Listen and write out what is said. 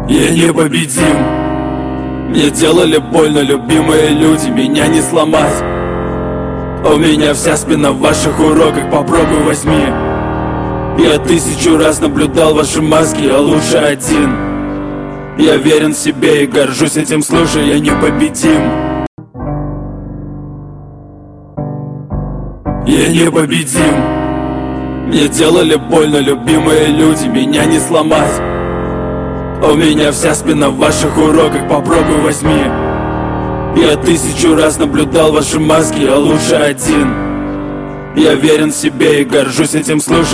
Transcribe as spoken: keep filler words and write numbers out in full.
Я непобедим. Мне делали больно любимые люди, меня не сломать. У меня вся спина в ваших уроках, попробуй возьми. Я тысячу раз наблюдал ваши маски, а лучше один. Я верен себе и горжусь этим, слушай, я непобедим. Я непобедим. Мне делали больно любимые люди, меня не сломать. У меня вся спина в ваших уроках, попробуй возьми. Я тысячу раз наблюдал ваши маски, а лучше один. Я верен себе и горжусь этим, слушай.